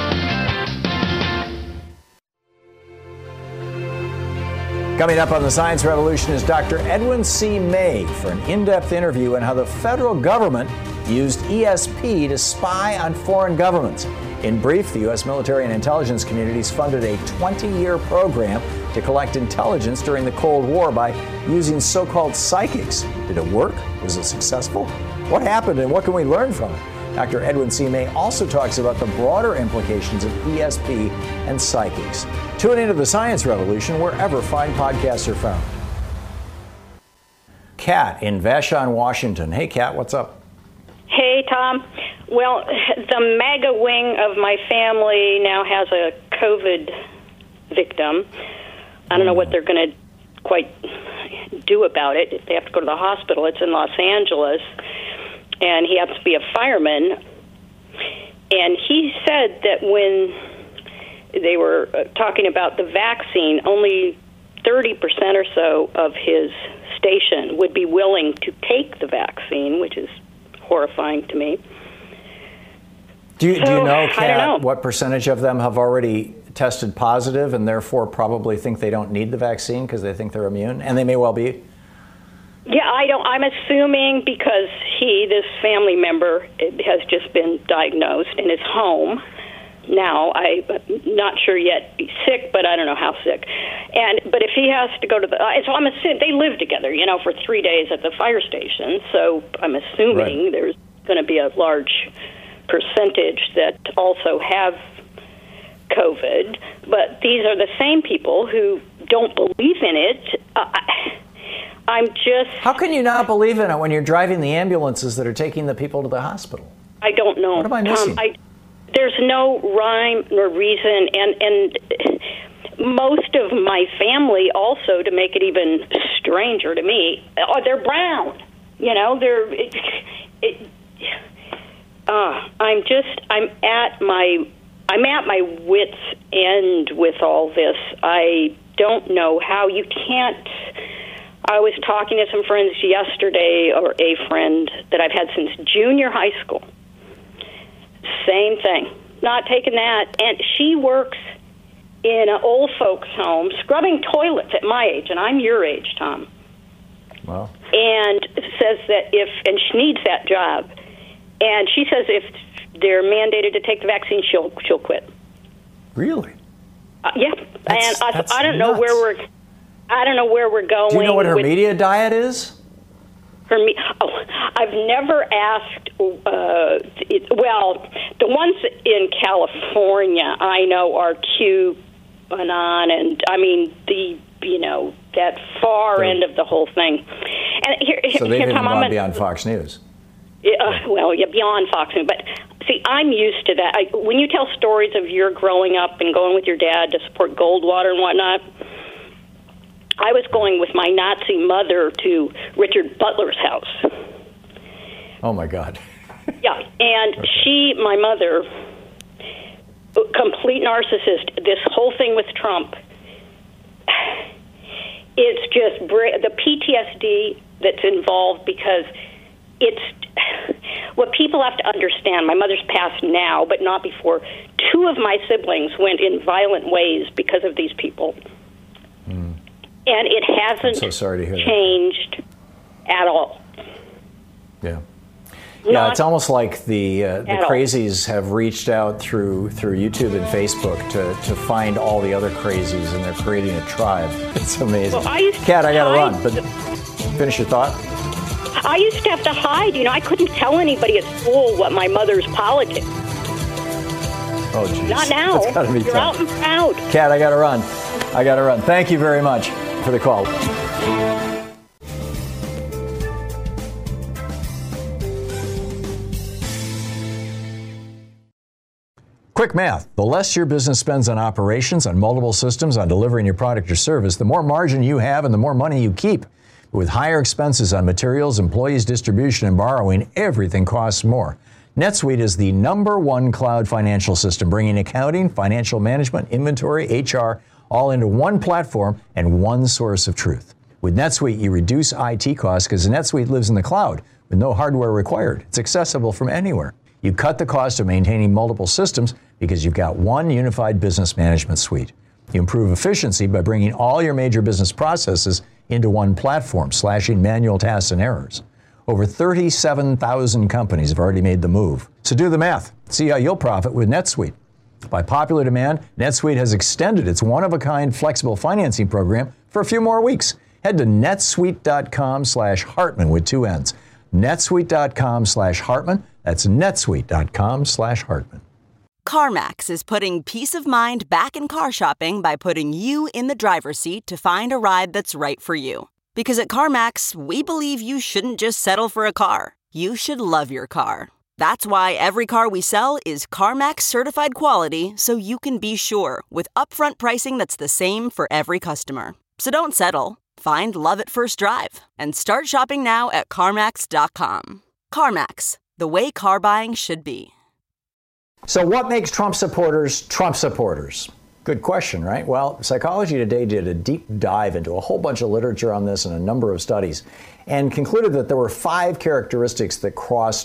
Coming up on the Science Revolution is Dr. Edwin C. May for an in-depth interview on how the federal government used ESP to spy on foreign governments. In brief, the U.S. military and intelligence communities funded a 20-year program to collect intelligence during the Cold War by using so-called psychics. Did it work? Was it successful? What happened and what can we learn from it? Dr. Edwin C. May also talks about the broader implications of ESP and psychics. Tune into the Science Revolution wherever fine podcasts are found. Kat in Vashon, Washington. Hey, Kat, what's up? Hey, Tom. Well, the MAGA wing of my family now has a COVID victim. I don't know what they're going to quite do about it. If they have to go to the hospital, it's in Los Angeles. And he happens to be a fireman. And he said that when they were talking about the vaccine, only 30% or so of his station would be willing to take the vaccine, which is horrifying to me. Do you know, Kat, I don't know. what percentage of them have already tested positive and therefore probably think they don't need the vaccine because they think they're immune? And they may well be. Yeah, I'm assuming because this family member, has just been diagnosed and is home. Now, I'm not sure yet he's sick, but I don't know how sick. But if he has to go to so I'm assuming they live together, for 3 days at the fire station. So I'm assuming there's going to be a large percentage that also have COVID. But these are the same people who don't believe in it. How can you not believe in it when you're driving the ambulances that are taking the people to the hospital? I don't know. What am I missing? There's no rhyme nor reason, and most of my family also, to make it even stranger to me, they're brown. I'm at my wit's end with all this. I don't know how you can't. I was talking to some friends yesterday, or a friend that I've had since junior high school. Same thing. Not taking that. And she works in an old folks' home, scrubbing toilets at my age, and I'm your age, Tom. Wow. And says that and she needs that job. And she says if they're mandated to take the vaccine, she'll quit. Really? Yeah. I don't know where we're. I don't know where we're going. Do you know what her media diet is? I've never asked. The ones in California I know are QAnon, and I mean that far end of the whole thing. And so they've even gone beyond Fox News. Beyond Fox News. But see, I'm used to that. When you tell stories of your growing up and going with your dad to support Goldwater and whatnot. I was going with my Nazi mother to Richard Butler's house. Oh, my God. Yeah, and my mother, complete narcissist, this whole thing with Trump, it's just the PTSD that's involved because it's what people have to understand. My mother's passed now, but not before. 2 of my siblings went in violent ways because of these people. And it hasn't changed at all. Yeah. Yeah, it's almost like the crazies have reached out through YouTube and Facebook to find all the other crazies, and they're creating a tribe. It's amazing. Kat, I got to run, but finish your thought. I used to have to hide. I couldn't tell anybody at school what my mother's politics. Oh, geez. Not now. That's gotta be You're tough. out and proud. Kat, I got to run. Thank you very much for the call. Quick math. The less your business spends on operations, on multiple systems, on delivering your product or service, the more margin you have and the more money you keep. With higher expenses on materials, employees, distribution, and borrowing, everything costs more. NetSuite is the #1 cloud financial system, bringing accounting, financial management, inventory, HR, all into one platform and one source of truth. With NetSuite, you reduce IT costs because NetSuite lives in the cloud with no hardware required. It's accessible from anywhere. You cut the cost of maintaining multiple systems because you've got one unified business management suite. You improve efficiency by bringing all your major business processes into one platform, slashing manual tasks and errors. Over 37,000 companies have already made the move. So do the math. See how you'll profit with NetSuite. By popular demand, NetSuite has extended its one-of-a-kind flexible financing program for a few more weeks. Head to netsuite.com/Hartman with 2 N's. netsuite.com/Hartman. That's netsuite.com/Hartman. CarMax is putting peace of mind back in car shopping by putting you in the driver's seat to find a ride that's right for you. Because at CarMax, we believe you shouldn't just settle for a car. You should love your car. That's why every car we sell is CarMax certified quality, so you can be sure with upfront pricing that's the same for every customer. So don't settle. Find love at first drive and start shopping now at CarMax.com. CarMax, the way car buying should be. So what makes Trump supporters Trump supporters? Good question, right? Well, Psychology Today did a deep dive into a whole bunch of literature on this and a number of studies and concluded that there were 5 characteristics that crossed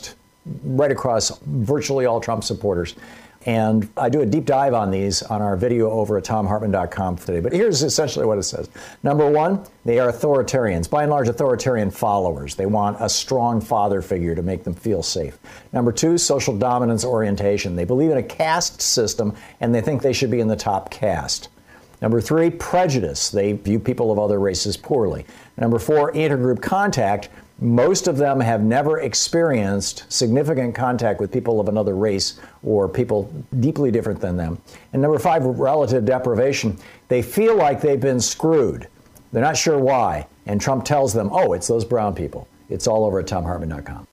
right across virtually all Trump supporters. And I do a deep dive on these on our video over at TomHartman.com today. But here's essentially what it says. Number one, they are authoritarians, by and large authoritarian followers. They want a strong father figure to make them feel safe. Number two, social dominance orientation. They believe in a caste system, and they think they should be in the top caste. Number three, prejudice. They view people of other races poorly. Number four, intergroup contact. Most of them have never experienced significant contact with people of another race or people deeply different than them. And number five, relative deprivation. They feel like they've been screwed. They're not sure why. And Trump tells them, oh, it's those brown people. It's all over at TomHartman.com.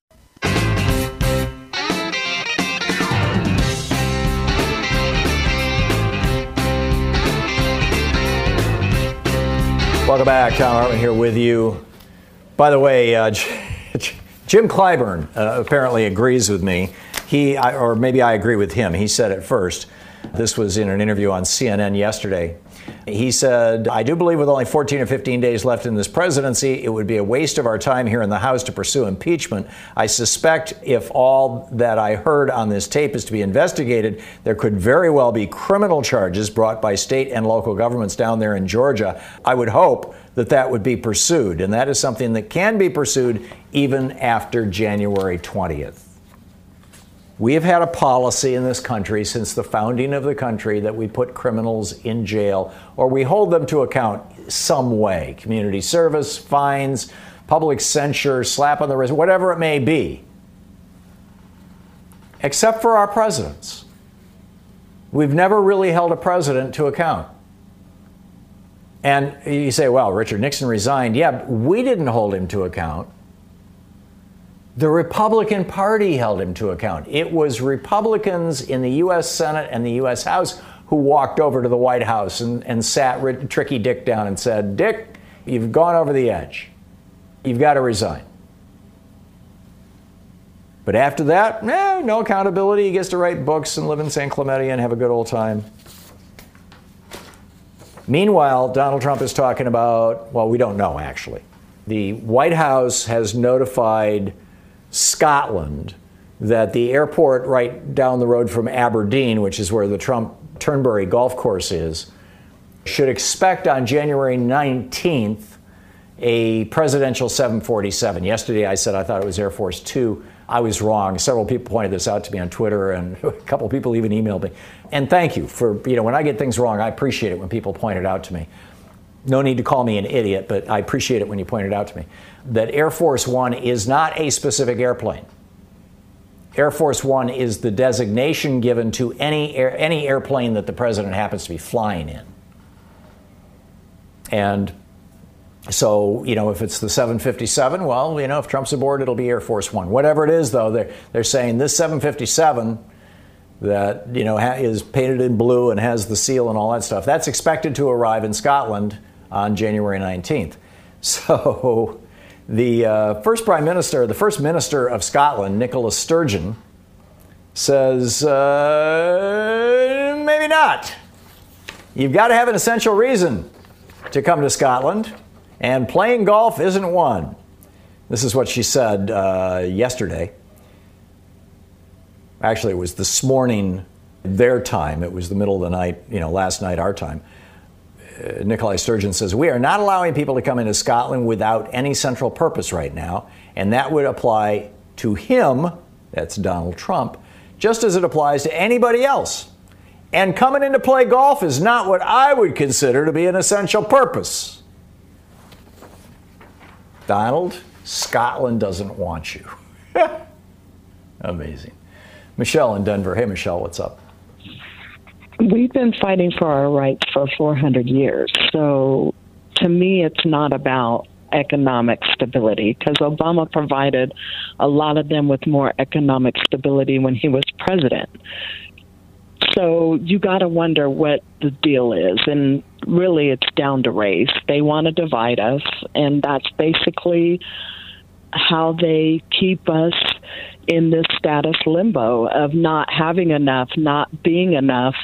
Welcome back. Thom Hartmann here with you. By the way, Jim Clyburn apparently agrees with me. Or maybe I agree with him. He said it first. This was in an interview on CNN yesterday. He said, I do believe with only 14 or 15 days left in this presidency, it would be a waste of our time here in the House to pursue impeachment. I suspect if all that I heard on this tape is to be investigated, there could very well be criminal charges brought by state and local governments down there in Georgia. I would hope that that would be pursued, and that is something that can be pursued even after January 20th. We have had a policy in this country since the founding of the country that we put criminals in jail or we hold them to account some way. Community service, fines, public censure, slap on the wrist, whatever it may be. Except for our presidents. We've never really held a president to account. And you say, well, Richard Nixon resigned. Yeah, but we didn't hold him to account. The Republican Party held him to account. It was Republicans in the U.S. Senate and the U.S. House who walked over to the White House and sat Tricky Dick down and said, Dick, you've gone over the edge. You've got to resign. But after that, no accountability. He gets to write books and live in San Clemente and have a good old time. Meanwhile, Donald Trump is talking about, well, we don't know, actually. The White House has notified Scotland that the airport right down the road from Aberdeen, which is where the Trump Turnberry golf course is, should expect on January 19th a presidential 747. Yesterday I said I thought it was Air Force Two. I was wrong. Several people pointed this out to me on Twitter, and a couple people even emailed me. And thank you for, when I get things wrong, I appreciate it when people point it out to me. No need to call me an idiot, but I appreciate it when you point it out to me. That Air Force One is not a specific airplane. Air Force One is the designation given to any airplane that the president happens to be flying in. And so, if it's the 757, well, if Trump's aboard, it'll be Air Force One. Whatever it is, though, they're saying this 757 that, is painted in blue and has the seal and all that stuff, that's expected to arrive in Scotland on January 19th. So the first minister of Scotland, Nicola Sturgeon, says, maybe not. You've got to have an essential reason to come to Scotland, and playing golf isn't one. This is what she said yesterday. Actually, it was this morning, their time. It was the middle of the night, last night, our time. Nicola Sturgeon says, we are not allowing people to come into Scotland without any central purpose right now. And that would apply to him, that's Donald Trump, just as it applies to anybody else. And coming in to play golf is not what I would consider to be an essential purpose. Donald, Scotland doesn't want you. Amazing. Michelle in Denver. Hey, Michelle, what's up? We've been fighting for our rights for 400 years. So to me, it's not about economic stability, because Obama provided a lot of them with more economic stability when he was president. So you got to wonder what the deal is. And really, it's down to race. They want to divide us, and that's basically how they keep us in this status limbo of not having enough, not being enough,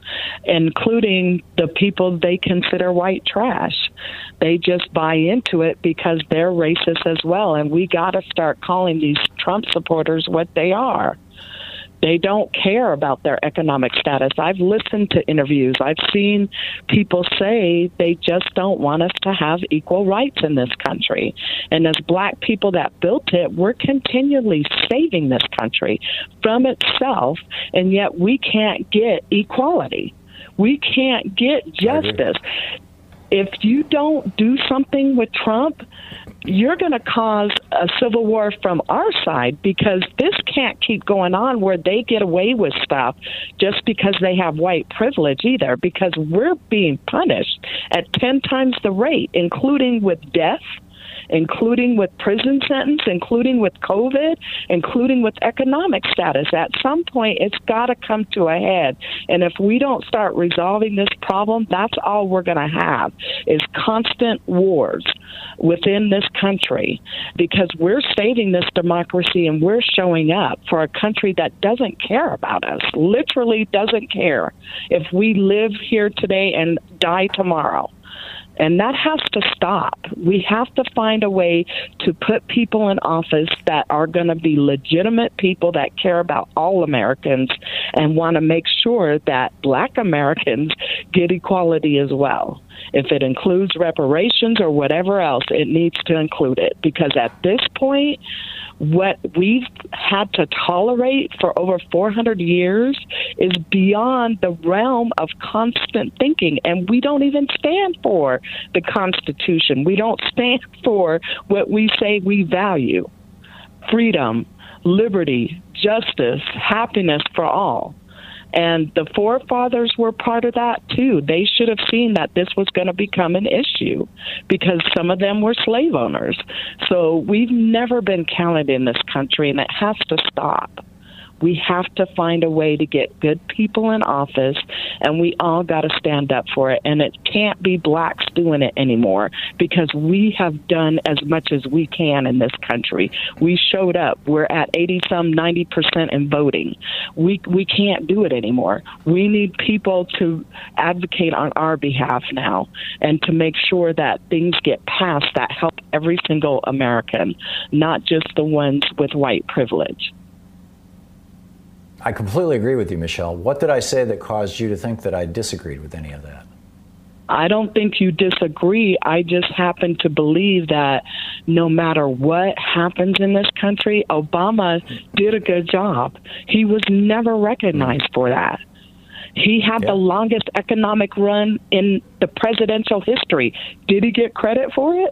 including the people they consider white trash. They just buy into it because they're racist as well. And we got to start calling these Trump supporters what they are. They don't care about their economic status. I've listened to interviews. I've seen people say they just don't want us to have equal rights in this country. And as black people that built it, we're continually saving this country from itself, and yet we can't get equality. We can't get justice. If you don't do something with Trump, you're going to cause a civil war from our side, because this can't keep going on where they get away with stuff just because they have white privilege either, because we're being punished at 10 times the rate, including with death, including with prison sentence, including with COVID, including with economic status. At some point, it's got to come to a head. And if we don't start resolving this problem, that's all we're going to have is constant wars within this country, because we're saving this democracy and we're showing up for a country that doesn't care about us, literally doesn't care if we live here today and die tomorrow. And that has to stop. We have to find a way to put people in office that are going to be legitimate people that care about all Americans and want to make sure that black Americans get equality as well. If it includes reparations or whatever else, it needs to include it. Because at this point, what we've had to tolerate for over 400 years is beyond the realm of constant thinking. And we don't even stand for the Constitution. We don't stand for what we say we value: freedom, liberty, justice, happiness for all. And the forefathers were part of that, too. They should have seen that this was going to become an issue because some of them were slave owners. So we've never been counted in this country, and it has to stop. We have to find a way to get good people in office, and we all got to stand up for it. And it can't be blacks doing it anymore, because we have done as much as we can in this country. We showed up. We're at 80-some, 90% in voting. We can't do it anymore. We need people to advocate on our behalf now and to make sure that things get passed that help every single American, not just the ones with white privilege. I completely agree with you, Michelle. What did I say that caused you to think that I disagreed with any of that? I don't think you disagree. I just happen to believe that no matter what happens in this country, Obama did a good job. He was never recognized for that. He had the longest economic run in the presidential history. Did he get credit for it?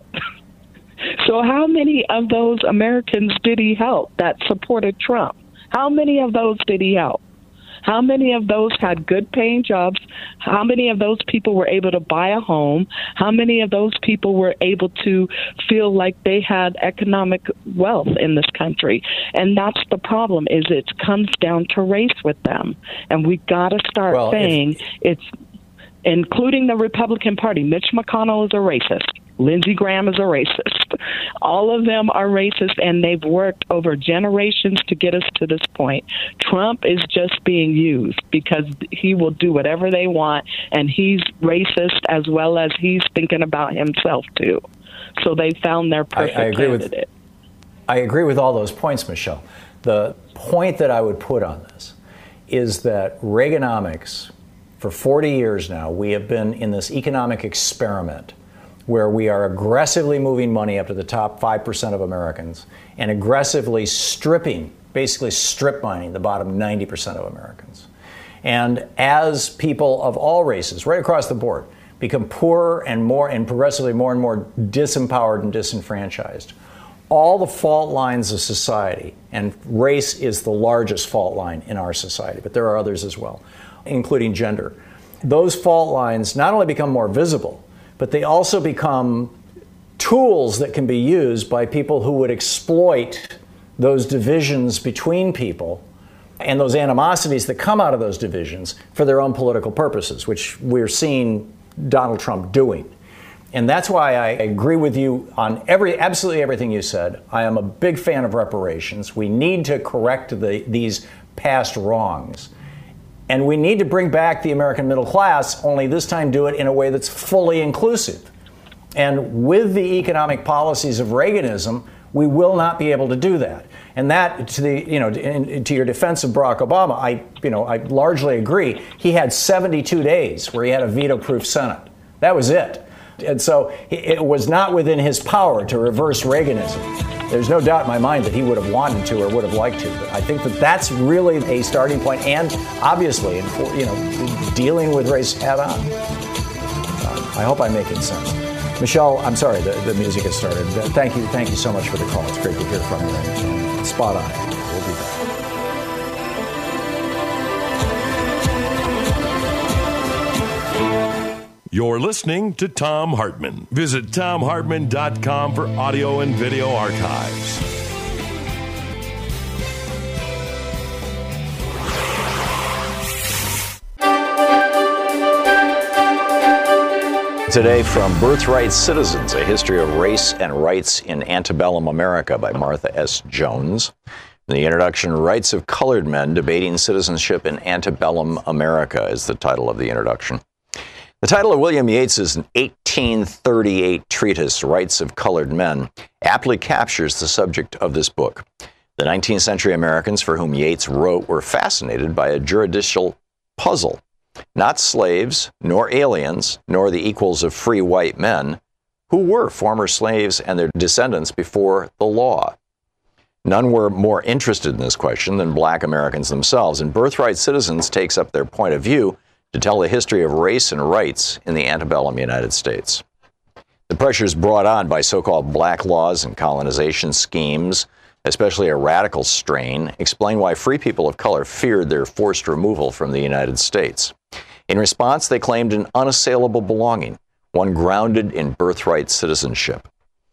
So how many of those Americans did he help that supported Trump? How many of those did he help? How many of those had good paying jobs? How many of those people were able to buy a home? How many of those people were able to feel like they had economic wealth in this country? And that's the problem, is it comes down to race with them. And we got to start saying it's, including the Republican Party. Mitch McConnell is a racist. Lindsey Graham is a racist. All of them are racist, and they've worked over generations to get us to this point. Trump is just being used because he will do whatever they want, and he's racist as well as he's thinking about himself, too. So they found their perfect candidate. I agree with all those points, Michelle. The point that I would put on this is that Reaganomics, for 40 years now, we have been in this economic experiment where we are aggressively moving money up to the top 5% of Americans and aggressively stripping, basically strip mining the bottom 90% of Americans. And as people of all races, right across the board, become poorer and progressively more and more disempowered and disenfranchised, all the fault lines of society, and race is the largest fault line in our society, but there are others as well, including gender. Those fault lines not only become more visible, but they also become tools that can be used by people who would exploit those divisions between people and those animosities that come out of those divisions for their own political purposes, which we're seeing Donald Trump doing. And that's why I agree with you on absolutely everything you said. I am a big fan of reparations. We need to correct these past wrongs. And we need to bring back the American middle class, only this time do it in a way that's fully inclusive. And with the economic policies of Reaganism, we will not be able to do that. And that, to your defense of Barack Obama, I largely agree. He had 72 days where he had a veto-proof Senate. That was it. And so it was not within his power to reverse Reaganism. There's no doubt in my mind that he would have wanted to or would have liked to. But I think that that's really a starting point, and obviously, dealing with race head on. I hope I'm making sense. Michelle, I'm sorry, the music has started. Thank you so much for the call. It's great to hear from you. And spot on. We'll be back. You're listening to Thom Hartmann. Visit ThomHartmann.com for audio and video archives. Today from Birthright Citizens, A History of Race and Rights in Antebellum America by Martha S. Jones. In the introduction, Rights of Colored Men Debating Citizenship in Antebellum America is the title of the introduction. The title of William Yates's 1838 treatise, Rights of Colored Men, aptly captures the subject of this book. The 19th century Americans for whom Yates wrote were fascinated by a juridical puzzle. Not slaves, nor aliens, nor the equals of free white men, who were former slaves and their descendants before the law. None were more interested in this question than black Americans themselves, and Birthright Citizens takes up their point of view to tell the history of race and rights in the antebellum United States. The pressures brought on by so-called black laws and colonization schemes, especially a radical strain, explain why free people of color feared their forced removal from the United States. In response, they claimed an unassailable belonging, one grounded in birthright citizenship.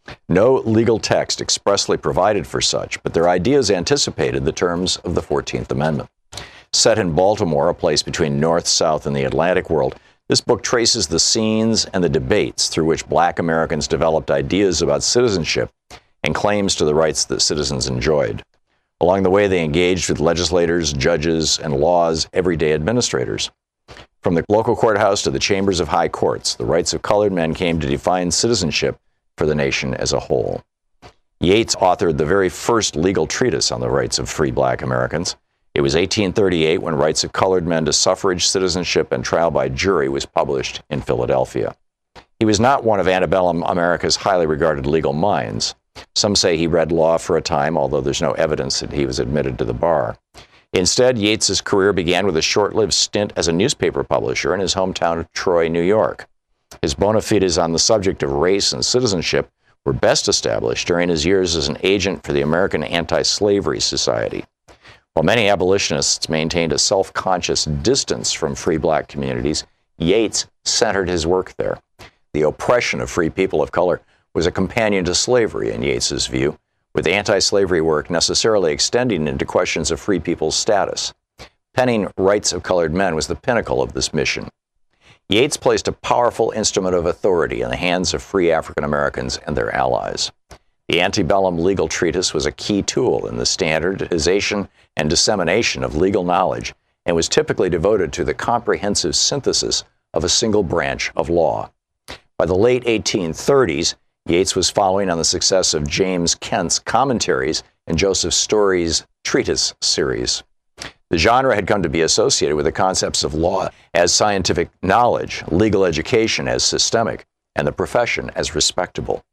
No legal text expressly provided for such, but their ideas anticipated the terms of the 14th Amendment. Set in Baltimore, a place between North, South, and the Atlantic world, this book traces the scenes and the debates through which black Americans developed ideas about citizenship and claims to the rights that citizens enjoyed. Along the way, they engaged with legislators, judges, and law's everyday administrators. From the local courthouse to the chambers of high courts, the rights of colored men came to define citizenship for the nation as a whole. Yates authored the very first legal treatise on the rights of free black Americans. It was 1838 when Rights of Colored Men to Suffrage, Citizenship, and Trial by Jury was published in Philadelphia. He was not one of antebellum America's highly regarded legal minds. Some say he read law for a time, although there's no evidence that he was admitted to the bar. Instead, Yates's career began with a short-lived stint as a newspaper publisher in his hometown of Troy, New York. His bona fides on the subject of race and citizenship were best established during his years as an agent for the American Anti-Slavery Society. While many abolitionists maintained a self-conscious distance from free black communities, Yates centered his work there. The oppression of free people of color was a companion to slavery in Yates's view, with anti-slavery work necessarily extending into questions of free people's status. Penning Rights of Colored Men was the pinnacle of this mission. Yates placed a powerful instrument of authority in the hands of free African Americans and their allies. The antebellum legal treatise was a key tool in the standardization and dissemination of legal knowledge and was typically devoted to the comprehensive synthesis of a single branch of law. By the late 1830s, Yates was following on the success of James Kent's commentaries and Joseph Story's treatise series. The genre had come to be associated with the concepts of law as scientific knowledge, legal education as systemic, and the profession as respectable.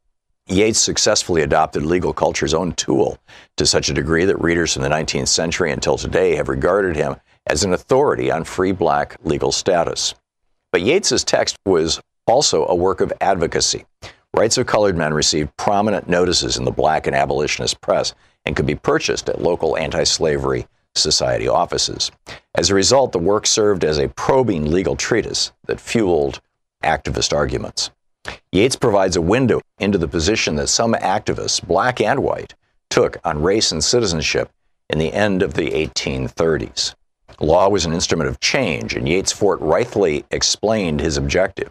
Yates successfully adopted legal culture's own tool to such a degree that readers from the 19th century until today have regarded him as an authority on free black legal status. But Yates's text was also a work of advocacy. Rights of Colored Men received prominent notices in the black and abolitionist press and could be purchased at local anti-slavery society offices. As a result, the work served as a probing legal treatise that fueled activist arguments. Yates provides a window into the position that some activists, black and white, took on race and citizenship in the end of the 1830s. Law was an instrument of change, and Yates forthrightly explained his objective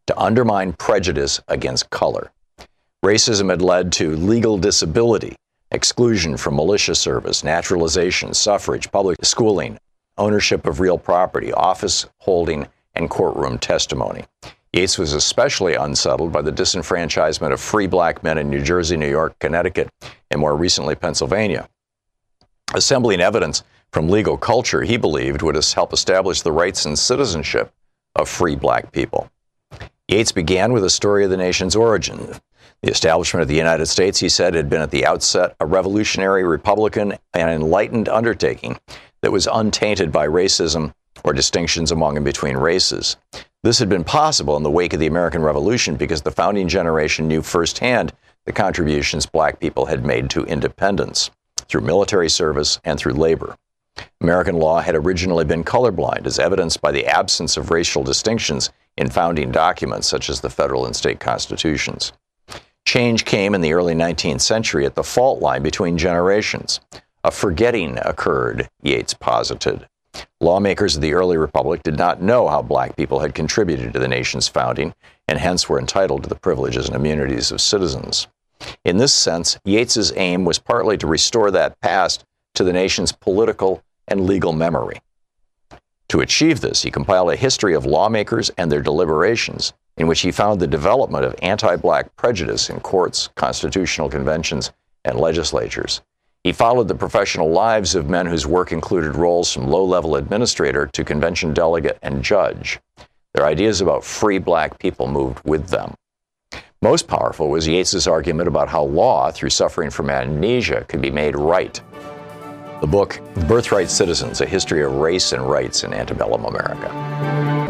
to undermine prejudice against color. Racism had led to legal disability, exclusion from militia service, naturalization, suffrage, public schooling, ownership of real property, office holding, and courtroom testimony. Yates was especially unsettled by the disenfranchisement of free black men in New Jersey, New York, Connecticut, and more recently Pennsylvania. Assembling evidence from legal culture, he believed, would help establish the rights and citizenship of free black people. Yates began with a story of the nation's origin. The establishment of the United States, he said, had been at the outset a revolutionary, Republican, and enlightened undertaking that was untainted by racism or distinctions among and between races. This had been possible in the wake of the American Revolution because the founding generation knew firsthand the contributions black people had made to independence through military service and through labor. American law had originally been colorblind, as evidenced by the absence of racial distinctions in founding documents such as the federal and state constitutions. Change came in the early 19th century at the fault line between generations. A forgetting occurred, Yates posited. Lawmakers of the early republic did not know how black people had contributed to the nation's founding and hence were entitled to the privileges and immunities of citizens. In this sense, Yates's aim was partly to restore that past to the nation's political and legal memory. To achieve this, he compiled a history of lawmakers and their deliberations, in which he found the development of anti-black prejudice in courts, constitutional conventions, and legislatures. He followed the professional lives of men whose work included roles from low-level administrator to convention delegate and judge. Their ideas about free black people moved with them. Most powerful was Yates's argument about how law, through suffering from amnesia, could be made right. The book, Birthright Citizens, A History of Race and Rights in Antebellum America.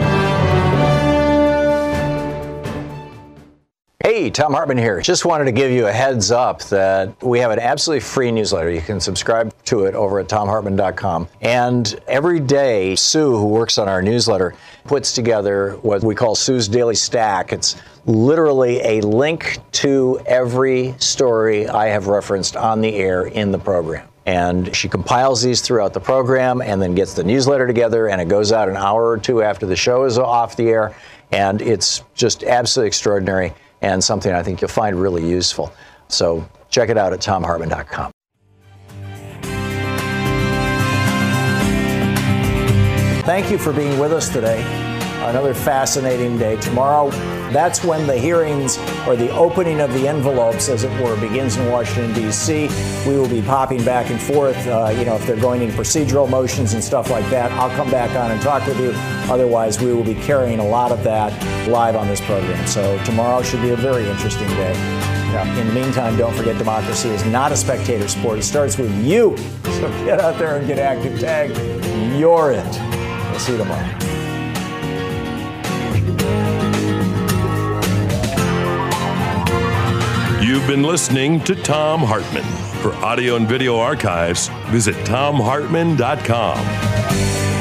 Hey, Thom Hartmann here. Just wanted to give you a heads up that we have an absolutely free newsletter. You can subscribe to it over at thomhartmann.com. And every day, Sue, who works on our newsletter, puts together what we call Sue's Daily Stack. It's literally a link to every story I have referenced on the air in the program. And she compiles these throughout the program and then gets the newsletter together, and it goes out an hour or two after the show is off the air. And it's just absolutely extraordinary and something I think you'll find really useful. So check it out at thomhartmann.com. Thank you for being with us today. Another fascinating day. Tomorrow, that's when the hearings, or the opening of the envelopes, as it were, begins in Washington, D.C. We will be popping back and forth, if they're going in procedural motions and stuff like that. I'll come back on and talk with you. Otherwise, we will be carrying a lot of that live on this program. So tomorrow should be a very interesting day. In the meantime, don't forget, democracy is not a spectator sport. It starts with you. So get out there and get active. Tag. You're it. We'll see you tomorrow. You've been listening to Thom Hartmann. For audio and video archives, visit thomhartmann.com.